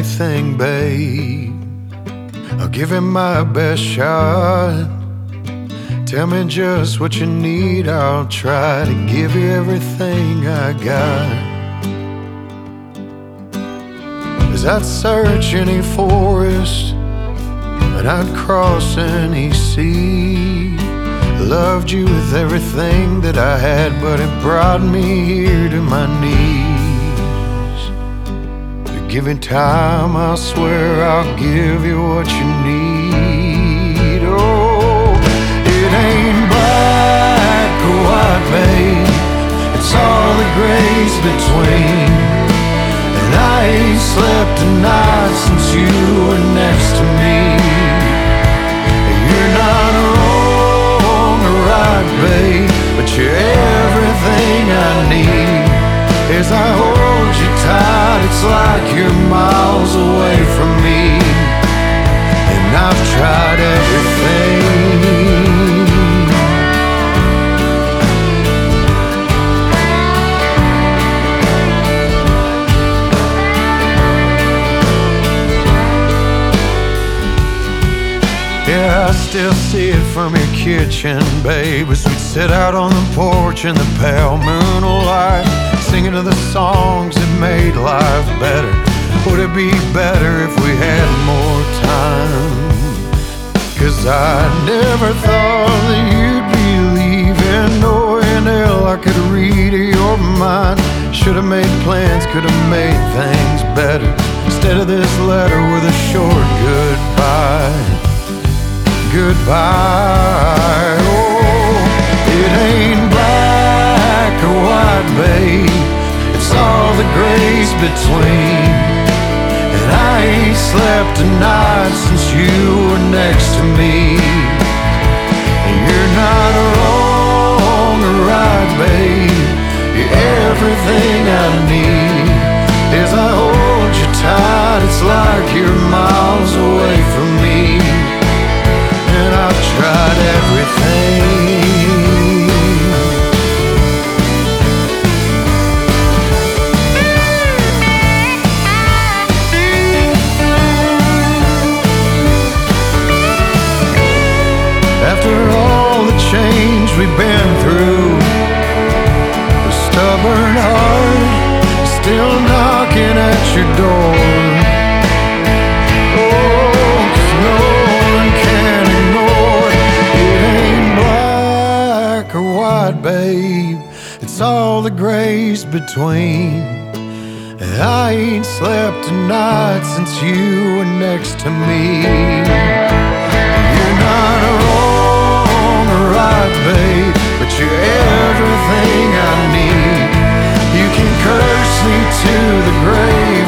anything, babe. I'll give it my best shot. Tell me just what you need, I'll try to give you everything I got. 'Cause I'd search any forest and I'd cross any sea. Loved you with everything that I had, but it brought me here to my knees. Given time, I swear I'll give you what you need. Oh, it ain't black or white, babe. It's all the grays between. And I ain't slept a night since you were next to me. You're not wrong or right, babe, but you're everything I need. As I hold you tight, it's like you're miles away from me. And I've tried everything. Yeah, I still see it from your kitchen, babe, as we'd sit out on the porch in the pale moonlight, singing to the songs that made life better. Would it be better if we had more time? 'Cause I never thought that you'd be leaving, knowing hell I could read your mind. Should've made plans, could've made things better, instead of this letter with a short goodbye. Goodbye. Oh, it ain't black or white, babe. It's all the grays between. And I ain't slept a night since you were next to me. And you're not wrong or right, babe. You're everything I need. As I hold you tight, it's like you're miles away from me. And I've tried everything. After all the change we've been through, a stubborn heart is still knocking at your door. Babe, it's all the grays between. And I ain't slept a night since you were next to me. You're not wrong or right, babe, but you're everything I need. You can curse me to the grave,